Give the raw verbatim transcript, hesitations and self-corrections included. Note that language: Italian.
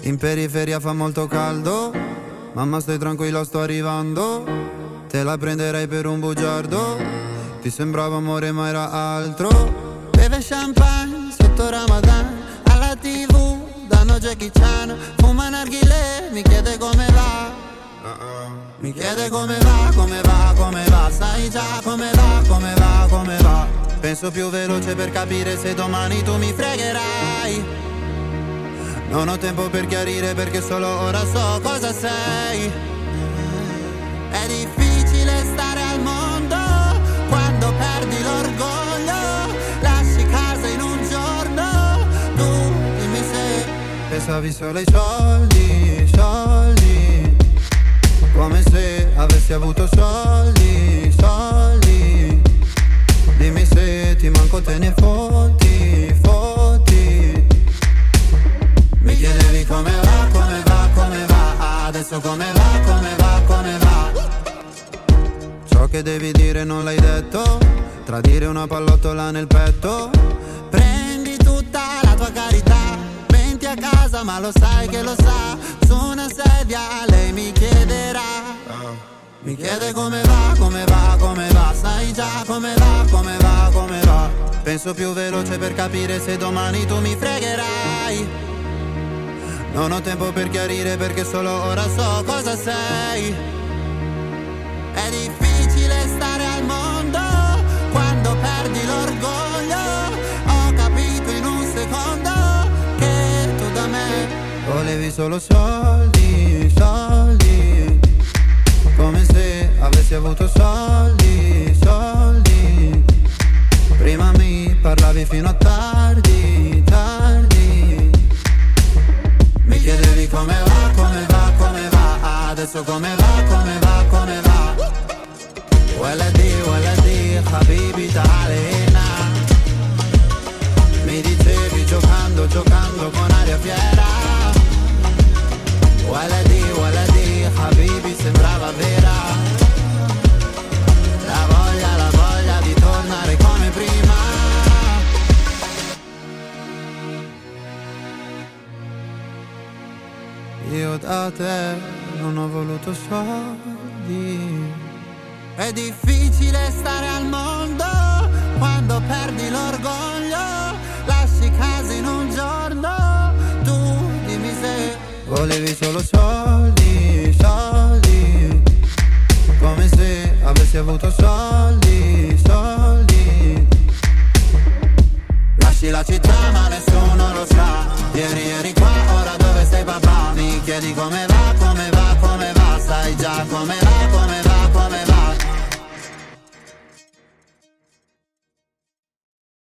In periferia fa molto caldo, mamma stai tranquilla sto arrivando. Te la prenderei per un bugiardo, ti sembrava amore ma era altro. Beve champagne sotto Ramadan, alla tv danno Jackie Chan. Fuma narghilè, mi chiede come va, mi chiede come va, come va, come va. Sai già come va, come va, come va. Penso più veloce per capire se domani tu mi fregherai. Non ho tempo per chiarire perché solo ora so cosa sei. È difficile stare al mondo quando perdi l'orgoglio. Lasci casa in un giorno, tu dimmi se pensavi solo ai soldi, soldi. Come se avessi avuto soldi, soldi. Dimmi se ti manco te ne fotti, fotti. Mi chiedevi come va, come va, come va. Adesso come va, come va, come va. Ciò che devi dire non l'hai detto. Tradire una pallottola nel petto. Prendi tutta la tua carità, venti a casa ma lo sai che lo sa. Su una sedia lei mi chiederà. Mi chiede come va, come va, come va. Sai già come va, come va, come va. Penso più veloce per capire se domani tu mi fregherai. Non ho tempo per chiarire perché solo ora so cosa sei. È difficile stare al mondo quando perdi l'orgoglio. Ho capito in un secondo che tu da me volevi solo soldi, soldi. Come se avessi avuto soldi, soldi. Prima mi parlavi fino a tardi, tardi. Mi chiedevi come va, come va, come va. Adesso come va, come va, come va. Waladi, waladi, habibi ta'alina. Mi dicevi giocando, giocando con aria fiera. Waladi, waladi, habibi sembrava vera. La voglia, la voglia di tornare come prima. Io da te non ho voluto soldi. È difficile stare al mondo quando perdi l'orgoglio. Lasci casa in un giorno, tu dimmi se volevi solo soldi, soldi. Come se avessi avuto soldi, soldi. Lasci la città ma nessuno lo sa. Ieri eri qua, ora dove sei papà? Mi chiedi come va, come va, come va. Sai già come va, come va.